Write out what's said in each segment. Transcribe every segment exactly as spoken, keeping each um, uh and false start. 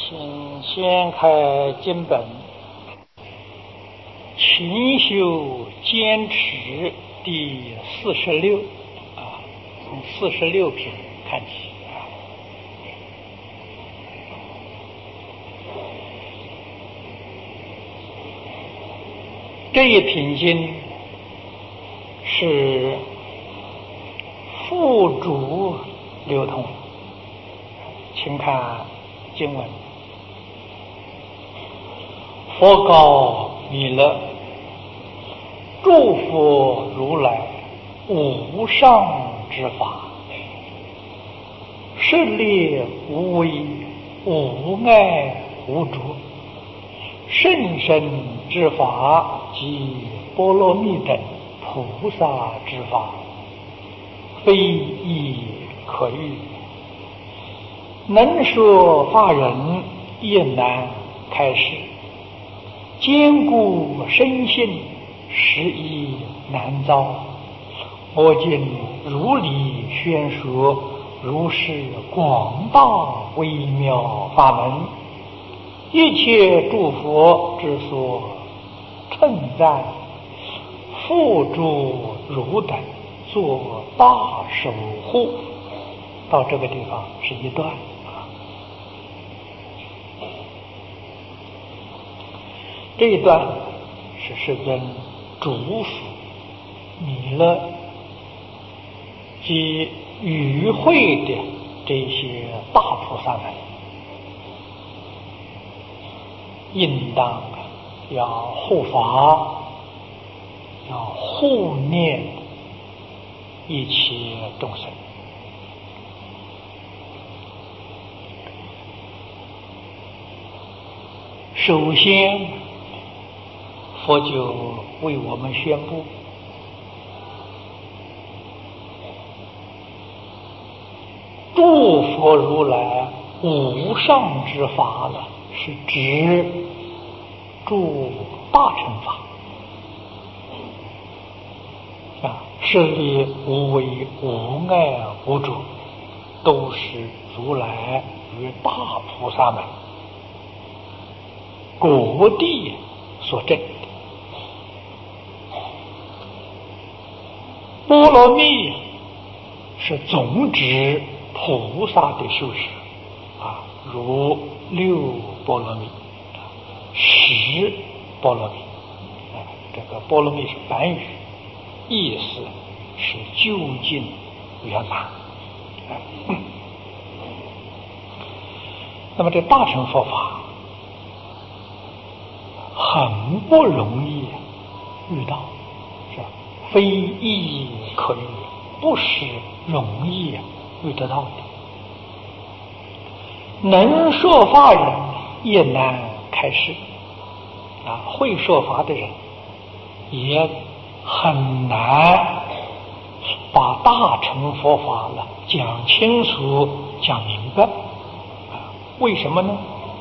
请先开经本，勤修坚持第四十六啊，从四十六品看起啊。这一品经是附主流通，请看经文。佛告弥勒，诸佛如来无上之法，舍利无为，无碍无着，甚深之法及波罗蜜等菩萨之法，非亦可喻。能说法人亦难开示，坚固深信实亦难遭。我今如理宣说，如是广大微妙法门，一切诸佛之所称赞，付诸汝等做大守护。到这个地方是一段啊，这一段是世尊嘱咐弥勒及与会的这些大菩萨们，应当要护法，要护念一切众生。首先，佛就为我们宣布，诸佛如来无上之法了，是指诸大乘法啊，舍利无为，无碍无着，都是如来与大菩萨们果地所证的。波罗蜜是总指菩萨的修持啊，如六波罗蜜、十波罗蜜啊，这个波罗蜜是梵语，意思是究竟圆满啊。那么这大乘佛法很不容易遇到，是吧？非易可遇，不是容易遇得到的。能说法人也难开示啊，会说法的人也很难把大乘佛法了讲清楚、讲明白啊。为什么呢？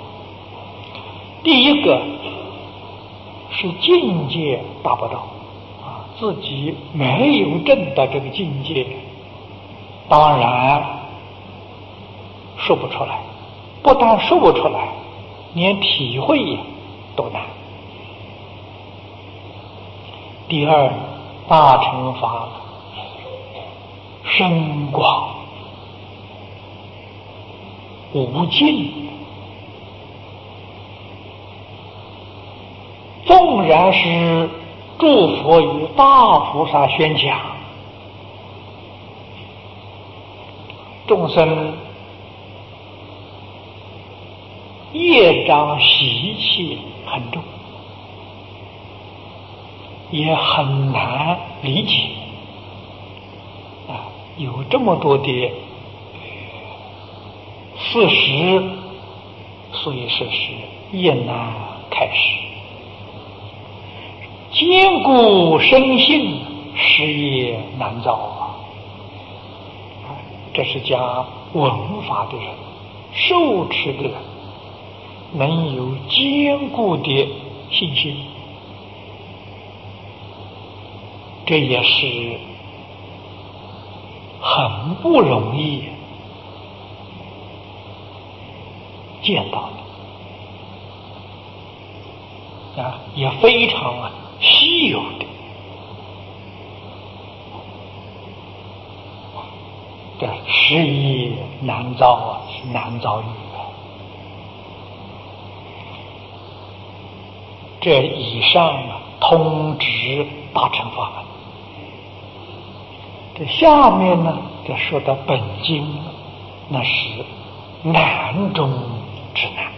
第一个是境界达不到啊，自己没有证到这个境界，当然说不出来。不但说不出来，连体会都难。第二，大乘法深广无尽，纵然是诸佛与大菩萨宣讲，众生业障习气很重，也很难理解啊，有这么多的事实，所以说是业难开始。坚固深信，实业难遭啊！这是讲闻法的人、受持的人能有坚固的信心，这也是很不容易见到的。 啊，也非常啊稀有的。这时宜难遭啊，是难遭遇啊。这以上啊，通指大乘法门。这下面呢，这说到本经，那是难中之难。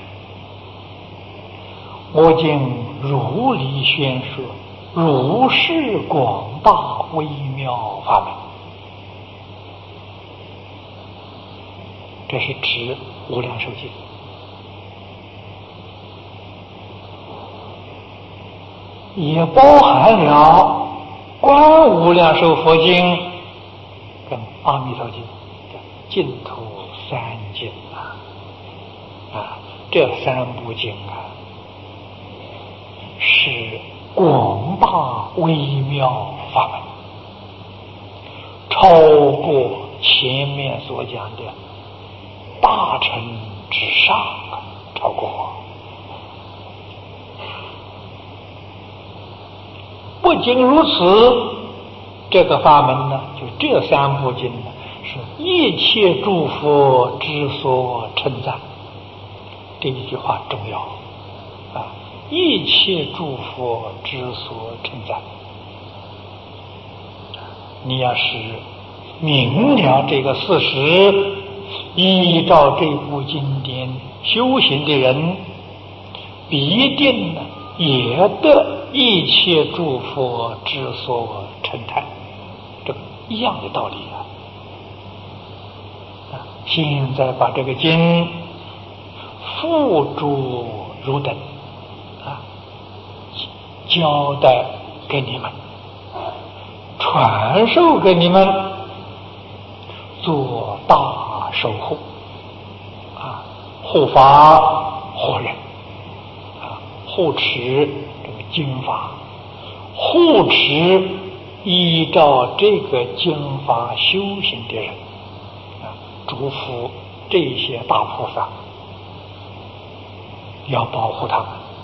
我今如理宣说，如是广大微妙法门。这是指无量寿经，也包含了观无量寿佛经跟阿弥陀经的净土三经啊，啊，这三部经啊，是广大微妙法门，超过前面所讲的大乘之上啊，超过。不仅如此，这个法门呢，就这三部经呢，是一切诸佛之所称赞。这一句话重要啊！一切诸佛之所称赞。你要是明了这个事实，依照这部经典修行的人，必定呢也得一切诸佛之所称叹，这个一样的道理啊！现在把这个经付诸汝等啊，交代给你们，传授给你们，做大守护啊，护法护人啊，护持这个经法，护持依照这个经法修行的人啊，嘱咐这些大菩萨要保护他们。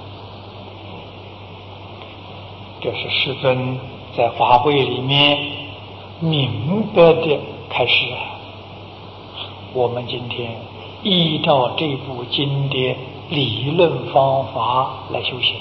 这是世尊在法会里面明白的开始啊。我们今天依照这部经的理论方法来修行，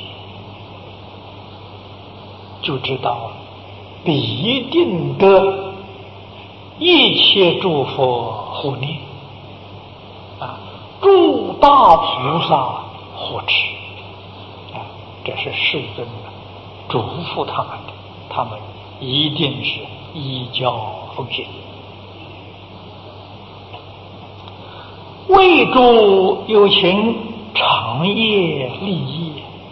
就知道必定得一切诸佛护念啊，诸大菩萨护持啊，这是世尊嘱咐他们的，他们一定是依教奉行。为诸有情长夜利益，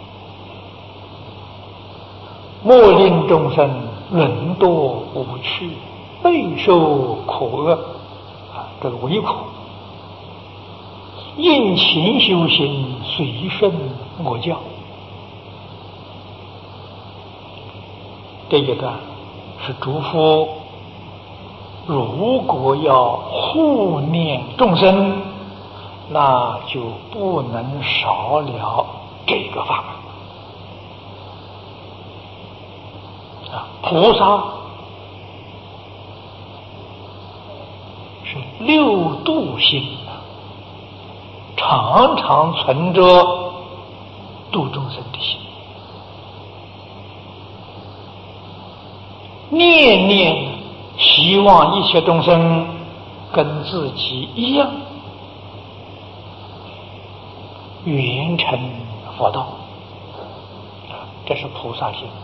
莫令众生沦堕无趣，备受苦厄啊，这个为苦。应勤修行，随顺我教。这一段是嘱咐，如果要护念众生，那就不能少了这个法门啊！菩萨是六度心啊，常常存着度众生的心，念念希望一切众生跟自己一样圆成佛道，这是菩萨心。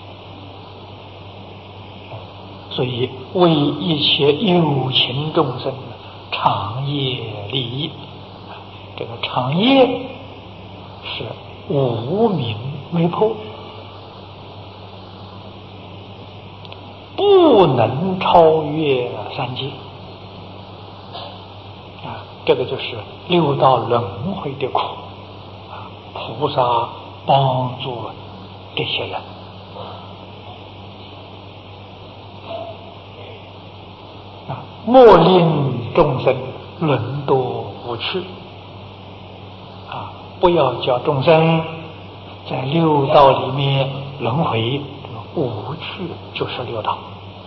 所以为一切有情众生长夜利益，这个长夜是无明为破，不能超越三界啊，这个就是六道轮回的苦啊，菩萨帮助这些人啊，莫令众生沦堕无趣啊，不要叫众生在六道里面轮回，五趣就是六道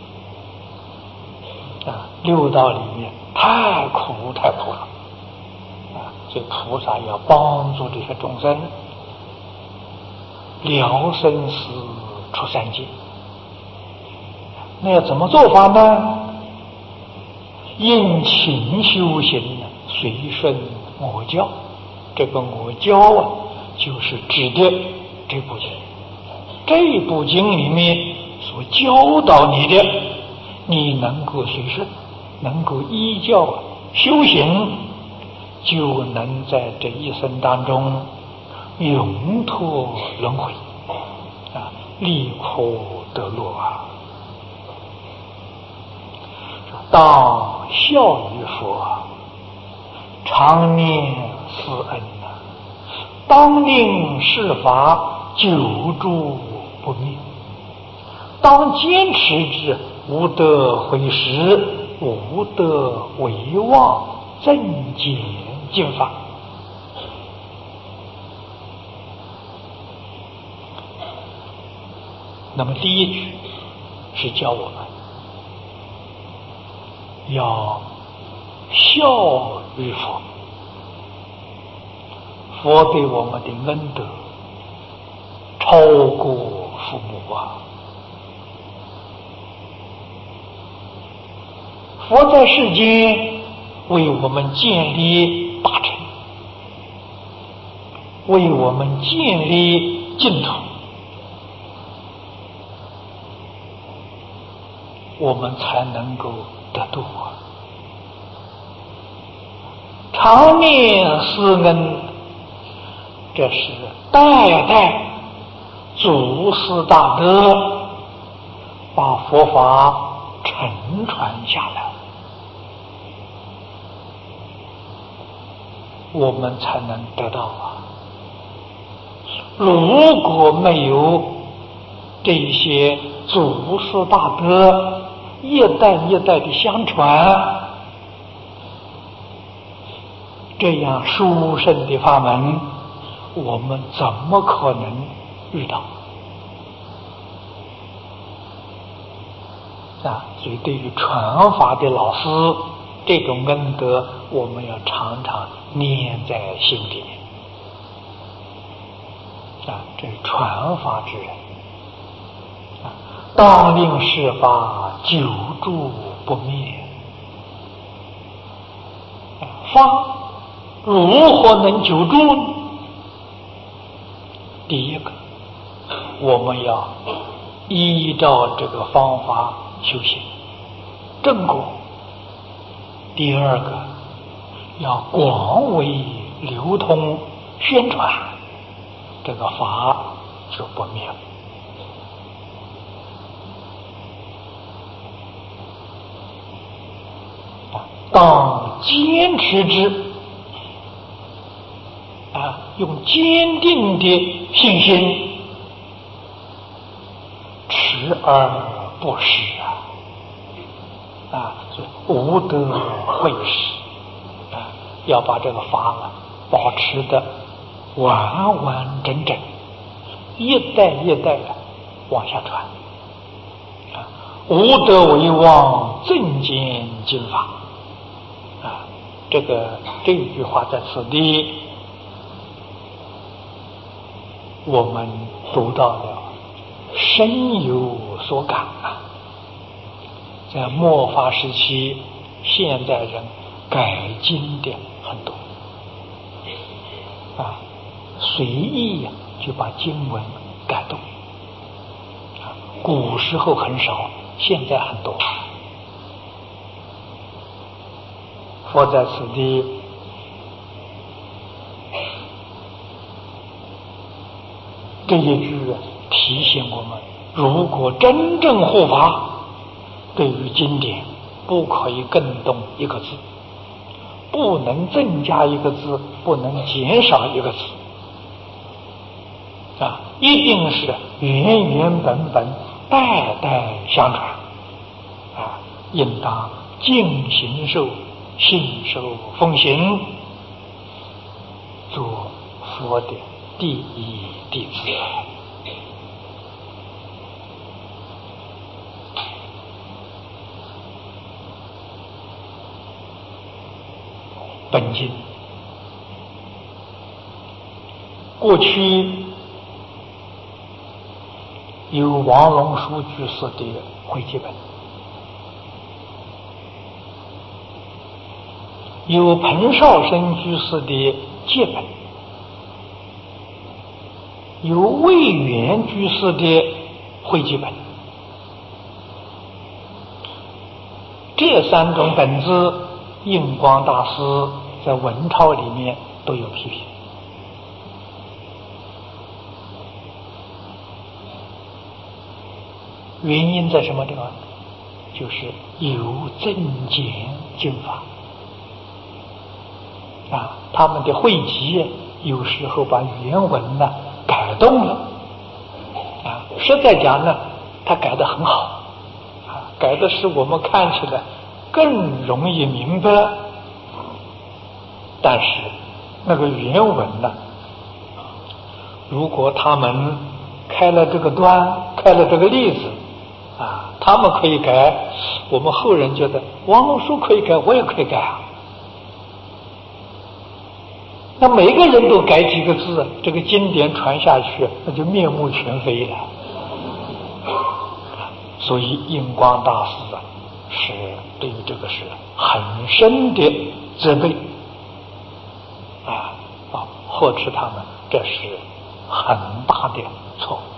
啊。六道里面太苦太苦了啊，所以菩萨要帮助这些众生了生死出三界。那要怎么做法呢？应勤修行，随顺我教。这个我教啊，就是指的这部经。这部经里面所教导你的，你能够随顺，能够依教修行，就能在这一生当中永脱轮回啊，离苦得乐啊。当孝于佛，常念师恩啊，当令世法久住不灭。当坚持之，无得毁时，无得为妄，正见进法。那么第一句是教我们要孝于佛，佛对我们的恩德超过父母啊。佛在世间为我们建立大乘，为我们建立净土，我们才能够得度啊。常念师恩，这是代代祖师大德把佛法承传下来，我们才能得到啊。如果没有这些祖师大德一代一代的相传，这样殊胜的法门，我们怎么可能遇到啊？所以对于传法的老师，这种恩德我们要常常念在心里啊。这是传法之人啊，当令世法久住不灭啊。法如何能久住？第一个，我们要依照这个方法修行正果。第二个，要广为流通宣传，这个法就不灭了。当坚持之啊，用坚定的信心，持而不失啊，啊，所以无得会失啊，要把这个法啊保持的完完整整，一代一代的往下传啊，无得为妄，正见经法啊，这个这一句话在此地我们读到了，深有所感啊。在末法时期，现代人改经的很多啊，随意呀、啊、就把经文改动啊，古时候很少，现在很多。佛在此地这一句提醒我们，如果真正护法，对于经典不可以更动一个字，不能增加一个字，不能减少一个字啊，一定是原原本本代代相传啊，应当尽行受，信受奉行，做佛的第一弟子。本经过去有王龙书居士的汇集本，有彭绍生居士的戒本，有魏源居士的汇集本。这三种本子，印光大师在文钞里面都有批评。原因在什么地方？就是有增减经法啊，他们的汇集有时候把原文呢改动了啊，实在讲呢，他改得很好啊，改的是我们看起来更容易明白，但是那个原文呢，如果他们开了这个端，开了这个例子啊，他们可以改，我们后人觉得王龙书可以改，我也可以改啊。那每个人都改几个字，这个经典传下去，那就面目全非了。所以印光大师啊，是对于这个是很深的责备啊啊，呵斥他们，这是很大的错误。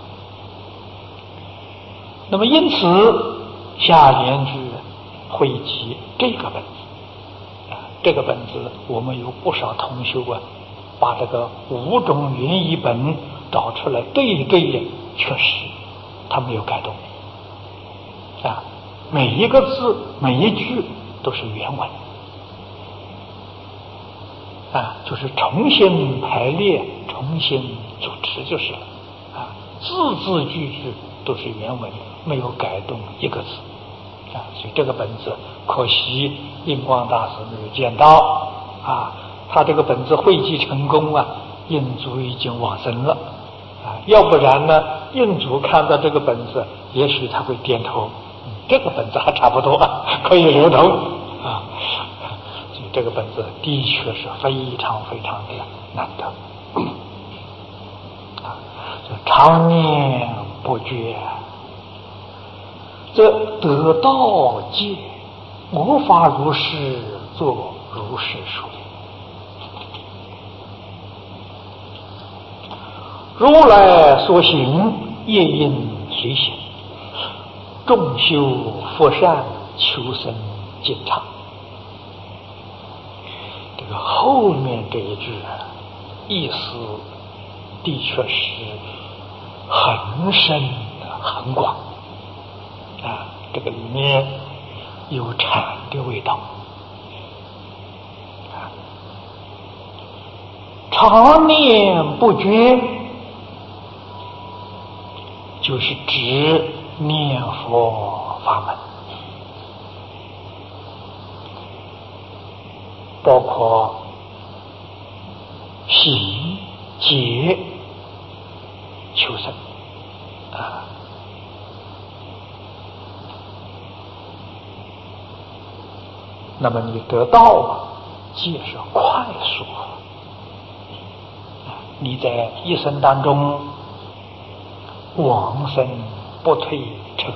那么因此下联句汇集这个本子啊，这个本子我们有不少同修啊，把这个五种原译本找出来对一对的，确实他没有改动啊，每一个字每一句都是原文啊，就是重新排列重新组织就是了啊，字字句句都是原文，没有改动一个字啊，所以这个本子可惜印光大师没有见到啊，他这个本子汇集成功啊，印祖已经往生了啊，要不然呢，印祖看到这个本子，也许他会点头，嗯、这个本子还差不多啊，可以留头啊，所以这个本子的确是非常非常的难得啊，常念不绝。这得道界，无法如是作如是说。如来所行，业因随行，众修佛善，求生净常。这个后面这一句意思的确是很深很广啊，这个里面有禅的味道啊，常念不绝，就是指念佛法门，包括行解求生啊。那么你得道啊，皆是快速啊！你在一生当中往生不退成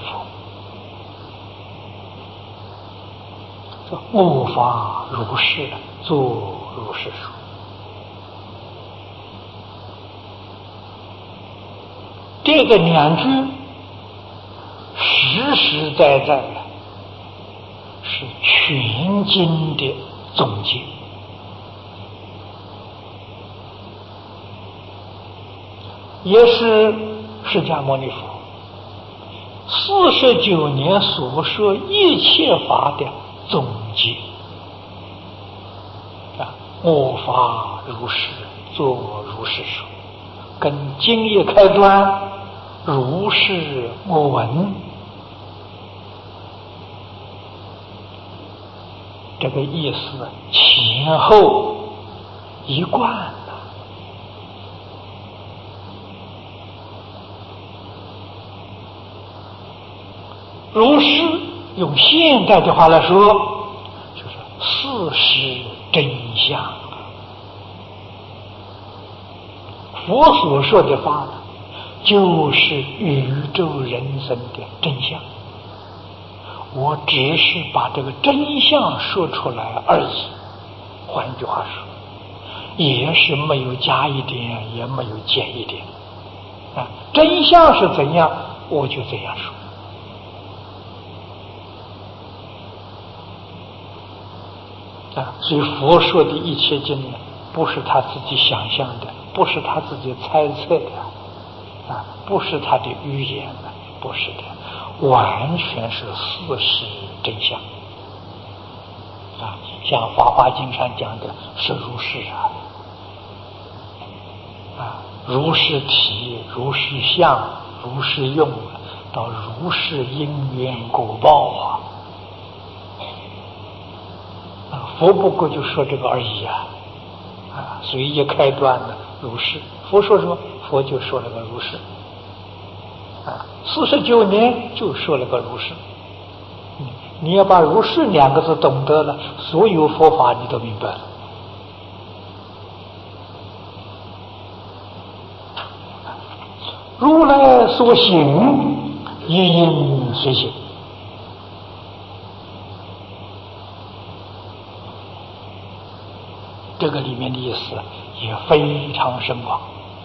佛，无法如是作如是说。这个两句实实在在的是全经的总结，也是释迦牟尼佛四十九年所说一切法的总结啊！我法如是，作如是说，跟经一开端，如是我闻，这个意思前后一贯的如是用现代的话来说，就是事实真相。佛所说的法，就是宇宙人生的真相。我只是把这个真相说出来而已。换句话说，也是没有加一点，也没有减一点。啊，真相是怎样，我就这样说。啊，所以佛说的一切经呢，不是他自己想象的，不是他自己猜测的，啊，不是他的语言的，不是的，完全是事实真相。啊，像《法华经》上讲的是如是啊，啊，如是体，如是相，如是用，到如是因缘果报啊。啊，佛不过就说这个而已啊，啊，所以一开端呢，如是。佛说什么？佛就说了个如是。啊，四十九年就说了个如是。嗯，你要把如是两个字懂得了，所有佛法你都明白了。如来所行，一应随行。这个里面的意思也非常深广。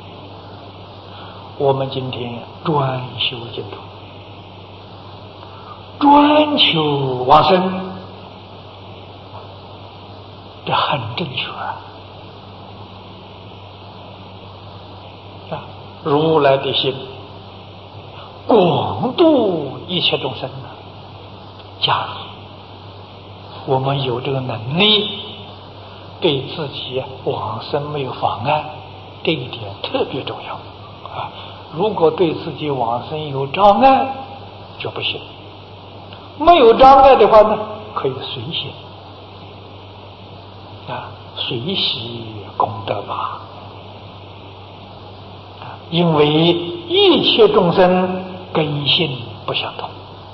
我们今天专修净土，专求往生，这很正确啊！啊，如来的心广度一切众生啊！假如我们有这个能力，对自己往生没有妨碍，这一点特别重要啊！如果对自己往生有障碍，就不行。没有障碍的话呢，可以随行啊，随喜功德吧。啊，因为一切众生根性不相同，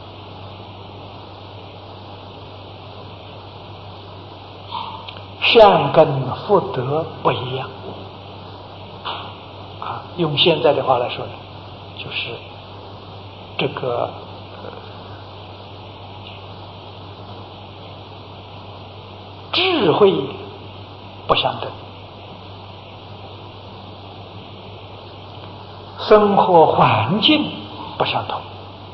善根福德不一样。啊，用现在的话来说呢，就是这个智慧不相等，生活环境不相同，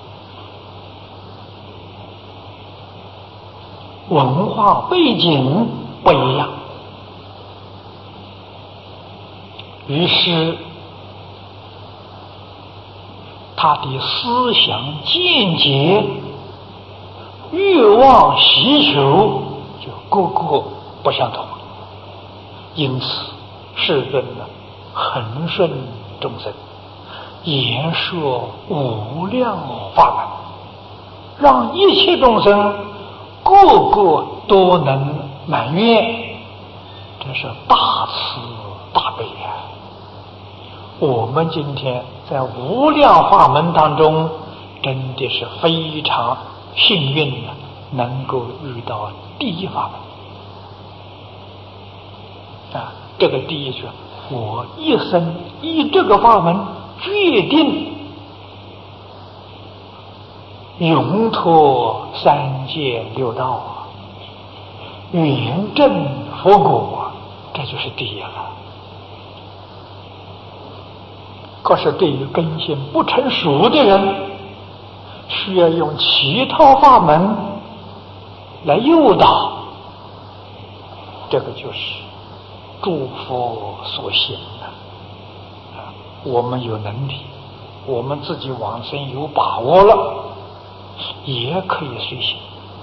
文化背景不一样，于是他的思想见解、欲望需求就各个不相同，因此世尊呢恒顺众生，言说无量法门，让一切众生个个都能满愿，这是大慈大悲啊！我们今天在无量法门当中，真的是非常幸运的，能够遇到第一法门啊！这个第一句，我一生以这个法门决定永脱三界六道啊，圆证佛果，这就是第一了。可是对于根性不成熟的人，需要用其他法门来诱导，这个就是诸佛所行的啊。我们有能力，我们自己往生有把握了，也可以随行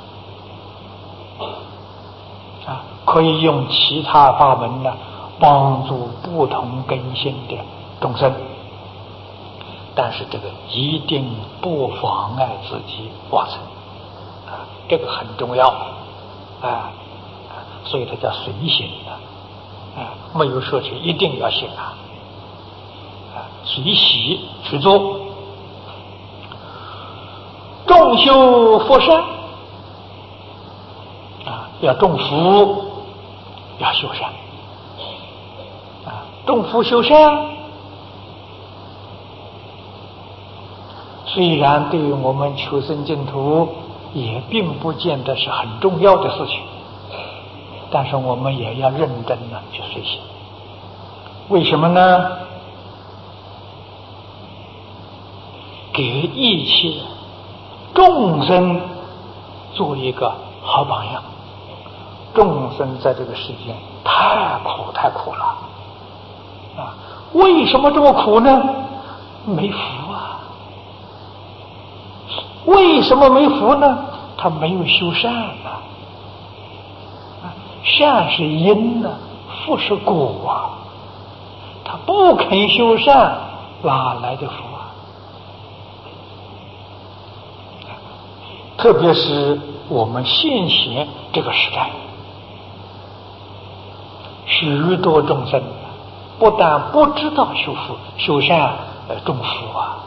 啊，可以用其他法门呢帮助不同根性的众生。但是这个一定不妨碍自己往生啊，这个很重要啊，所以它叫随行的啊，没有说是一定要行啊，啊，随喜去做。众众修佛善啊，要种福，要修善啊，种福修善，虽然对于我们求生净土也并不见得是很重要的事情，但是我们也要认真的去实行。为什么呢？给一切众生做一个好榜样。众生在这个世间太苦太苦了啊！为什么这么苦呢？没福啊！为什么没福呢？他没有修善啊！善是因呢，福是果啊！他不肯修善，哪来的福啊？特别是我们现前这个时代，许多众生不但不知道修福修善呃种福啊，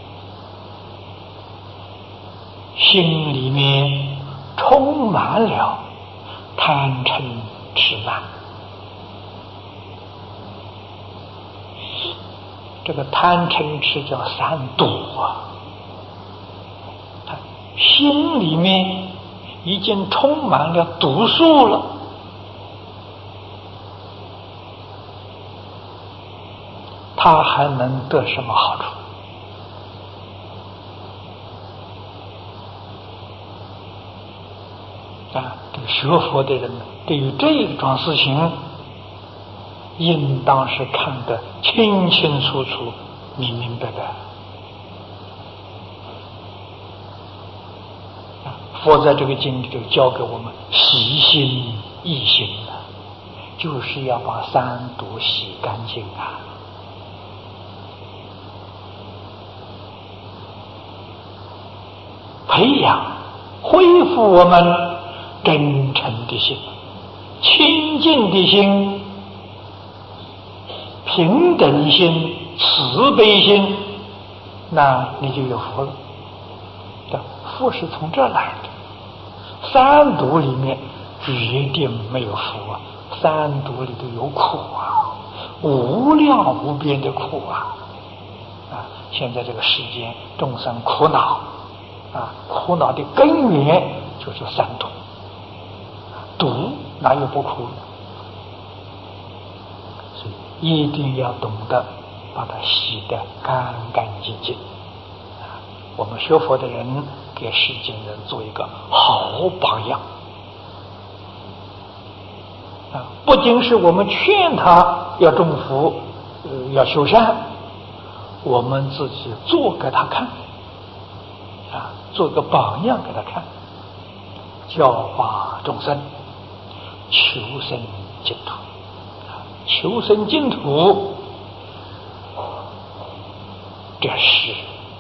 心里面充满了贪嗔痴慢。这个贪嗔痴叫三毒啊，心里面已经充满了毒素了，他还能得什么好处？啊，这个学佛的人对于这桩事情，应当是看得清清楚楚、明明白白。啊，佛在这个经里头教给我们洗心易心的，就是要把三毒洗干净啊！培养、恢复我们真诚的心、清净的心、平等心、慈悲心，那你就有福了。福是从这来的，三毒里面一定没有福啊！三毒里头有苦啊，无量无边的苦啊！啊，现在这个世间众生苦恼啊，苦恼的根源就是三毒。毒哪有不苦呢？所以一定要懂得把它洗得干干净净。啊，我们学佛的人给世间人做一个好榜样。啊，不仅是我们劝他要种福，呃，要修善，我们自己做给他看，啊，做个榜样给他看，教化众生，求生净土。啊，求生净土，这是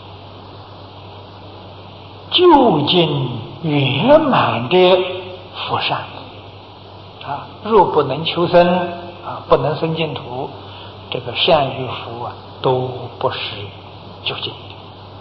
究竟圆满的福善。啊，若不能求生啊，不能生净土，这个善与福啊，都不是究竟的。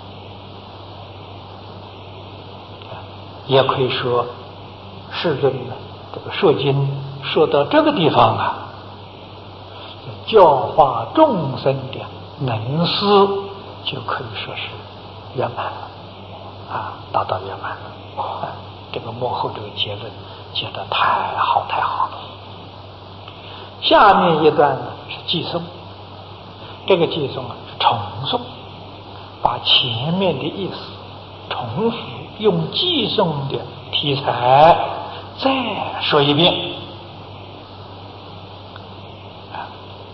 啊，也可以说，世尊呢，这个说经说到这个地方啊，教化众生的能思，就可以说是圆满了，啊，达到圆满了。啊，这个幕后这个结论结得太好太好了。下面一段呢是寄颂，这个寄颂啊是重诵，把前面的意思重复，用寄颂的题材再说一遍。啊，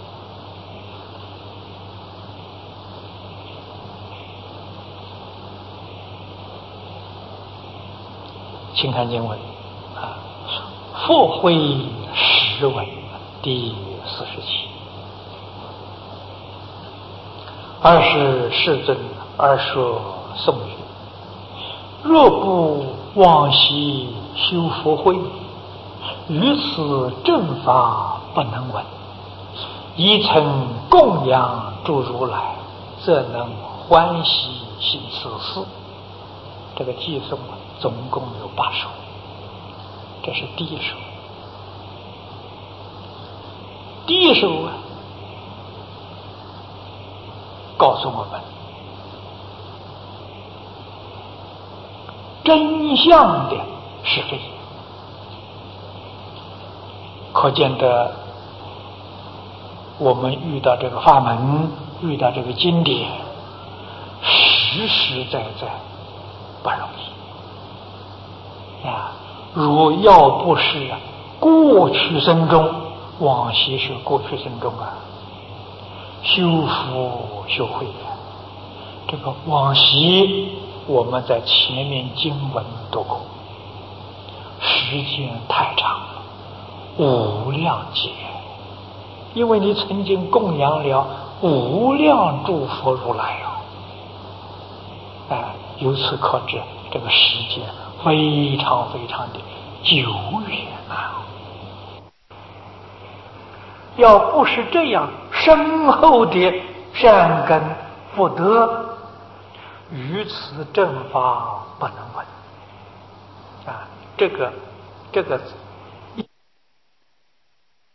请看经文啊，复会实文第四十七。二是世尊而说颂曰：若不往昔修佛慧，于此正法不能闻，宜曾供养诸如来，则能欢喜行此事。 这个寄送啊，总共有八首，这是第一首。第一首啊，告诉我们真相的是非，可见得我们遇到这个法门，遇到这个经典，实实在在不容易啊！如要不是过去生中，往昔是过去生中啊，修福修慧啊，这个往昔我们在前面经文读过，时间太长了，无量劫，因为你曾经供养了无量诸佛如来啊，啊，由此可知这个时间非常非常的久远啊！要不是这样深厚的善根福德，于此正法不能闻啊！这个这个